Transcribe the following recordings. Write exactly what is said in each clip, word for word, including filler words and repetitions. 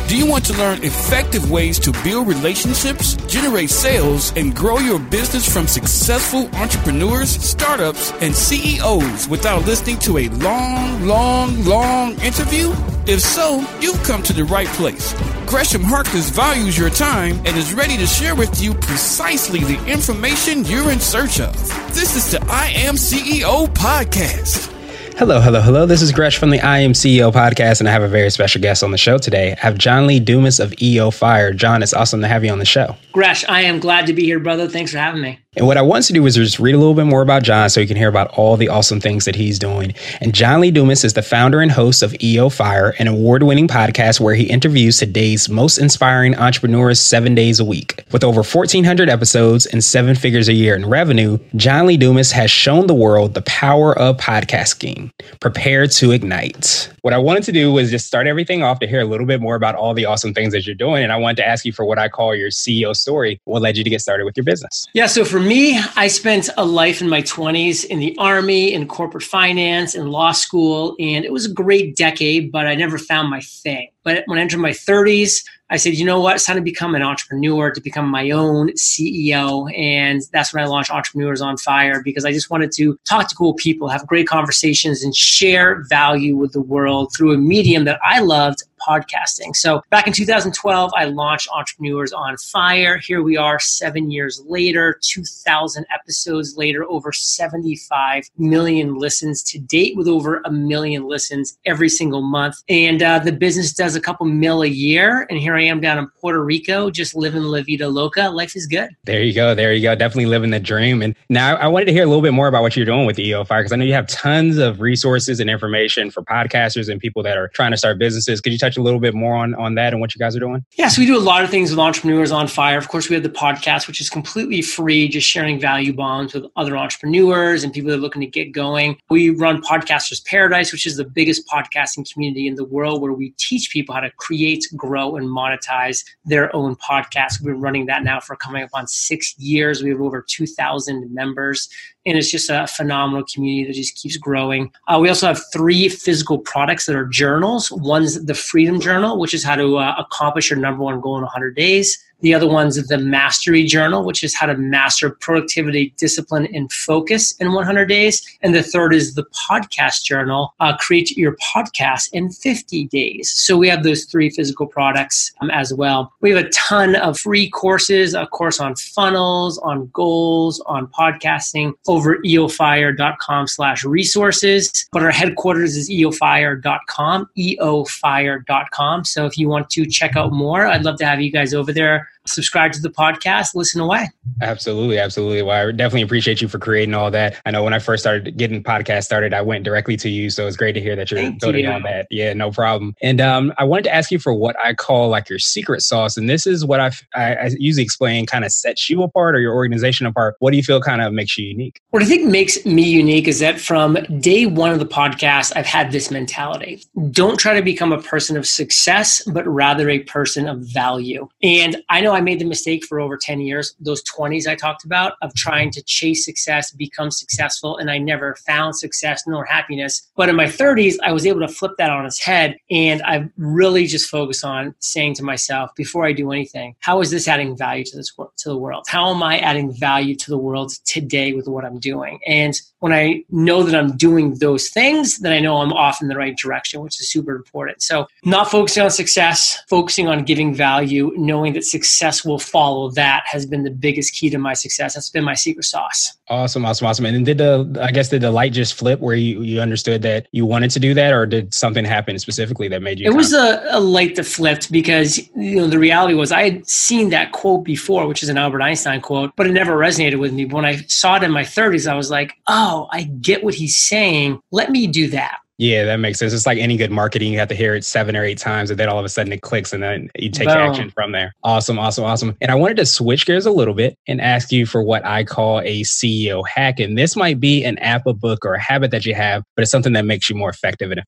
Do you want to learn effective ways to build relationships, generate sales, and grow your business from successful entrepreneurs, startups, and C E Os without listening to a long, long, long interview? If so, you've come to the right place. Gresham Harkless values your time and is ready to share with you precisely the information you're in search of. This is the I Am C E O podcast. Hello, hello, hello. This is Gresh from the I Am C E O podcast, and I have a very special guest on the show today. I have John Lee Dumas of E O Fire. John, it's awesome to have you on the show. Gresh, I am glad to be here, brother. Thanks for having me. And what I want to do is just read a little bit more about John so you can hear about all the awesome things that he's doing. And John Lee Dumas is the founder and host of E O Fire, an award-winning podcast where he interviews today's most inspiring entrepreneurs seven days a week. With over fourteen hundred episodes and seven figures a year in revenue, John Lee Dumas has shown the world the power of podcasting. Prepare to ignite. What I wanted to do was just start everything off to hear a little bit more about all the awesome things that you're doing. And I wanted to ask you for what I call your C E O story. What led you to get started with your business? Yeah, so for me, I spent a life in my twenties in the Army, in corporate finance, in law school, and it was a great decade, but I never found my thing. But when I entered my thirties, I said, you know what, it's time to become an entrepreneur, to become my own C E O. And that's when I launched Entrepreneurs on Fire, because I just wanted to talk to cool people, have great conversations, and share value with the world through a medium that I loved, podcasting. So back in two thousand twelve, I launched Entrepreneurs on Fire. Here we are seven years later, two thousand episodes later, over seventy-five million listens to date, with over a million listens every single month. And uh, the business does a couple mil a year. And here I am down in Puerto Rico, just living La Vida Loca. Life is good. There you go. There you go. Definitely living the dream. And now I wanted to hear a little bit more about what you're doing with E O Fire, because I know you have tons of resources and information for podcasters and people that are trying to start businesses. Could you touch a little bit more on, on that and what you guys are doing? Yeah, so we do a lot of things with Entrepreneurs on Fire. Of course, we have the podcast, which is completely free, just sharing value bombs with other entrepreneurs and people that are looking to get going. We run Podcasters Paradise, which is the biggest podcasting community in the world, where we teach people how to create, grow, and monetize their own podcast. We've been running that now for coming up on six years. We have over two thousand members, and it's just a phenomenal community that just keeps growing. Uh, we also have three physical products that are journals. One's the Freedom Journal, which is how to uh, accomplish your number one goal in one hundred days. The other one's the Mastery Journal, which is how to master productivity, discipline, and focus in one hundred days. And the third is the Podcast Journal, uh, create your podcast in fifty days. So we have those three physical products um, as well. We have a ton of free courses, a course on funnels, on goals, on podcasting over eofire.com slash resources. But our headquarters is eofire dot com, eofire dot com. So if you want to check out more, I'd love to have you guys over there. Subscribe to the podcast, listen away. Absolutely. Absolutely. Well, I definitely appreciate you for creating all that. I know when I first started getting podcasts started, I went directly to you. So it's great to hear that you're Thank building you. on that. Yeah, no problem. And um, I wanted to ask you for what I call like your secret sauce. And this is what I've, I, I usually explain kind of sets you apart or your organization apart. What do you feel kind of makes you unique? What I think makes me unique is that from day one of the podcast, I've had this mentality. Don't try to become a person of success, but rather a person of value. And I know I made the mistake for over ten years, those twenties I talked about, of trying to chase success, become successful, and I never found success nor happiness. But in my thirties, I was able to flip that on its head, and I've really just focused on saying to myself, before I do anything, how is this adding value to this to the world? How am I adding value to the world today with what I'm doing? And when I know that I'm doing those things, then I know I'm off in the right direction, which is super important. So not focusing on success, focusing on giving value, knowing that success will follow that has been the biggest key to my success. That's been my secret sauce. Awesome, awesome, awesome. And did the, I guess, did the light just flip where you, you understood that you wanted to do that, or did something happen specifically that made you? It was a, a light that flipped, because you know the reality was I had seen that quote before, which is an Albert Einstein quote, but it never resonated with me. But when I saw it in my thirties, I was like, oh, I get what he's saying. Let me do that. Yeah, that makes sense. It's like any good marketing. You have to hear it seven or eight times, and then all of a sudden it clicks, and then you take Boom. action from there. Awesome, awesome, awesome. And I wanted to switch gears a little bit and ask you for what I call a C E O hack. And this might be an app, a book, or a habit that you have, but it's something that makes you more effective and efficient.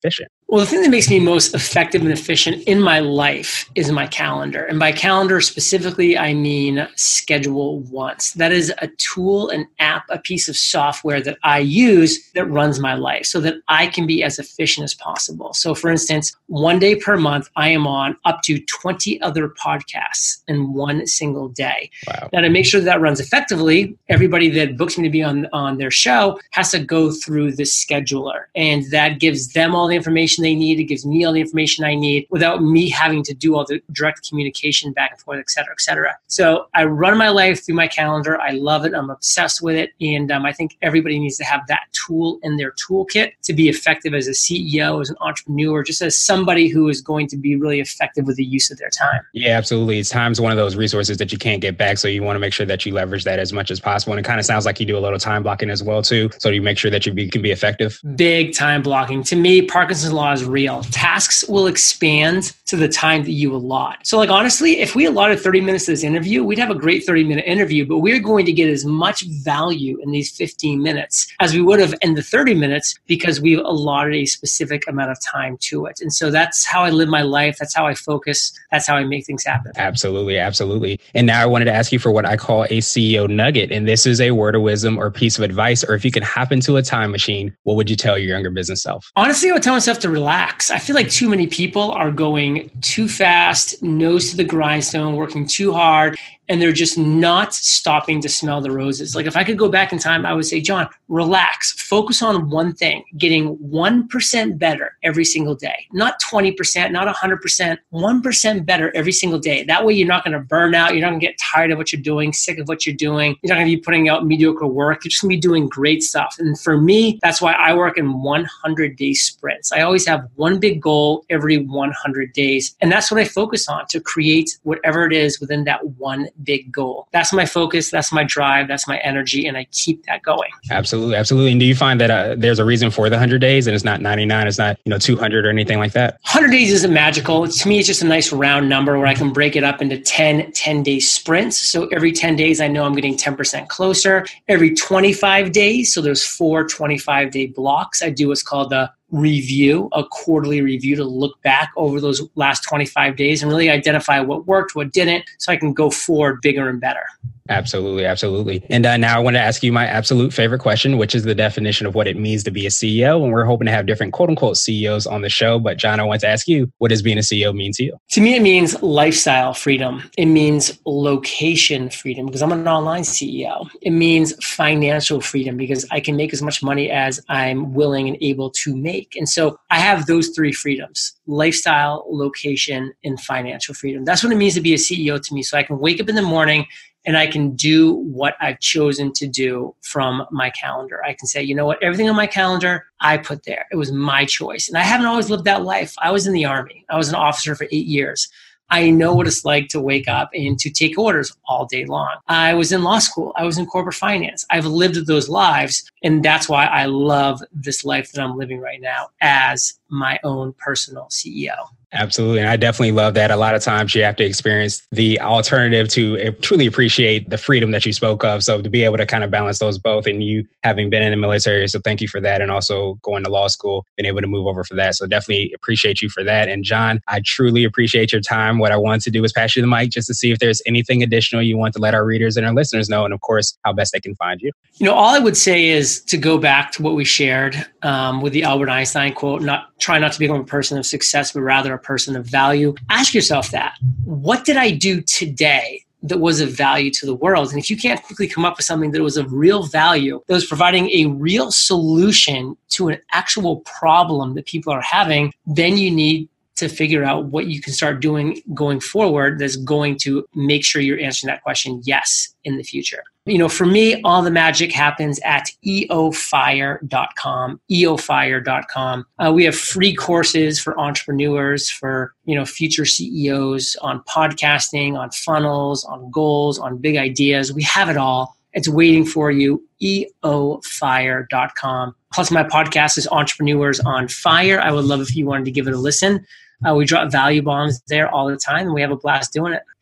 Well, the thing that makes me most effective and efficient in my life is my calendar. And by calendar specifically, I mean Schedule Once. That is a tool, an app, a piece of software that I use that runs my life so that I can be as efficient as possible. So for instance, one day per month, I am on up to twenty other podcasts in one single day. Wow. Now to make sure that, that runs effectively, everybody that books me to be on, on their show has to go through the scheduler. And that gives them all the information they need. It gives me all the information I need without me having to do all the direct communication back and forth, et cetera, et cetera. So I run my life through my calendar. I love it. I'm obsessed with it. And um, I think everybody needs to have that tool in their toolkit to be effective as a C E O, as an entrepreneur, just as somebody who is going to be really effective with the use of their time. Yeah, absolutely. It's time's one of those resources that you can't get back. So you want to make sure that you leverage that as much as possible. And it kind of sounds like you do a little time blocking as well, too. So you make sure that you be, can be effective. Big time blocking. To me, Parkinson's law is real. Tasks will expand to the time that you allot. So like, honestly, if we allotted thirty minutes to this interview, we'd have a great thirty minute interview, but we're going to get as much value in these fifteen minutes as we would have in the thirty minutes because we've allotted a specific amount of time to it. And so that's how I live my life. That's how I focus. That's how I make things happen. Absolutely. Absolutely. And now I wanted to ask you for what I call a C E O nugget. And this is a word of wisdom or piece of advice, or if you could hop into a time machine, what would you tell your younger business self? Honestly, I would tell myself to relax. I feel like too many people are going too fast, nose to the grindstone, working too hard, and they're just not stopping to smell the roses. Like if I could go back in time, I would say, John, relax, focus on one thing, getting one percent better every single day, not twenty percent, not one hundred percent, one percent better every single day. That way you're not going to burn out. You're not going to get tired of what you're doing, sick of what you're doing. You're not going to be putting out mediocre work. You're just going to be doing great stuff. And for me, that's why I work in one hundred day sprints. I always have one big goal every one hundred days. And that's what I focus on to create whatever it is within that one big goal. That's my focus. That's my drive. That's my energy. And I keep that going. Absolutely. Absolutely. And do you find that uh, there's a reason for the one hundred days and it's not ninety-nine, it's not, you know, two hundred or anything like that? one hundred days isn't magical. It's, to me, it's just a nice round number where I can break it up into ten, ten day sprints. So every ten days, I know I'm getting ten percent closer. Every twenty-five days, so there's four twenty-five day blocks, I do what's called the review, a quarterly review to look back over those last twenty-five days and really identify what worked, what didn't, so I can go forward bigger and better. Absolutely. Absolutely. And uh, now I want to ask you my absolute favorite question, which is the definition of what it means to be a C E O. And we're hoping to have different quote unquote C E Os on the show. But John, I want to ask you, what does being a C E O mean to you? To me, it means lifestyle freedom. It means location freedom because I'm an online C E O. It means financial freedom because I can make as much money as I'm willing and able to make. And so I have those three freedoms: lifestyle, location, and financial freedom. That's what it means to be a C E O to me. So I can wake up in the morning and I can do what I've chosen to do from my calendar. I can say, you know what, everything on my calendar, I put there. It was my choice. And I haven't always lived that life. I was in the Army. I was an officer for eight years. I know what it's like to wake up and to take orders all day long. I was in law school. I was in corporate finance. I've lived those lives. And that's why I love this life that I'm living right now as my own personal C E O. Absolutely. And I definitely love that. A lot of times you have to experience the alternative to truly appreciate the freedom that you spoke of. So to be able to kind of balance those both, and you having been in the military. So thank you for that. And also going to law school, being able to move over for that. So definitely appreciate you for that. And John, I truly appreciate your time. What I want to do is pass you the mic just to see if there's anything additional you want to let our readers and our listeners know. And of course, how best they can find you. You know, all I would say is to go back to what we shared um, with the Albert Einstein quote, not try not to become a person of success, but rather a person of value. Ask yourself that. What did I do today that was of value to the world? And if you can't quickly come up with something that was of real value, that was providing a real solution to an actual problem that people are having, then you need to figure out what you can start doing going forward that's going to make sure you're answering that question yes in the future. You know, for me, all the magic happens at E O fire dot com, E O fire dot com. Uh, we have free courses for entrepreneurs, for, you know, future C E Os on podcasting, on funnels, on goals, on big ideas. We have it all. It's waiting for you, E O fire dot com. Plus, my podcast is Entrepreneurs on Fire. I would love if you wanted to give it a listen. Uh, we drop value bombs there all the time, and we have a blast doing it.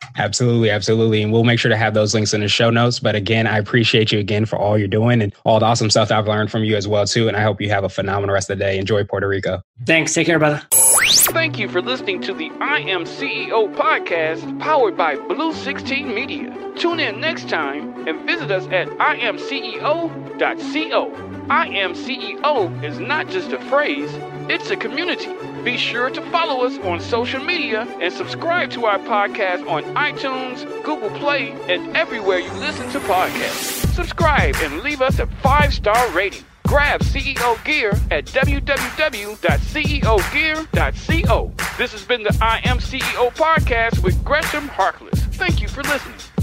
Absolutely. Absolutely. And we'll make sure to have those links in the show notes. But again, I appreciate you again for all you're doing and all the awesome stuff that I've learned from you as well, too. And I hope you have a phenomenal rest of the day. Enjoy Puerto Rico. Thanks. Take care, brother. Thank you for listening to the I Am C E O podcast powered by Blue sixteen Media. Tune in next time and visit us at I am C E O dot co. I Am C E O is not just a phrase, it's a community. Be sure to follow us on social media and subscribe to our podcast on iTunes, Google Play, and everywhere you listen to podcasts. Subscribe and leave us a five-star rating. Grab C E O gear at w w w dot c e o gear dot co. This has been the I Am C E O podcast with Gresham Harkless. Thank you for listening.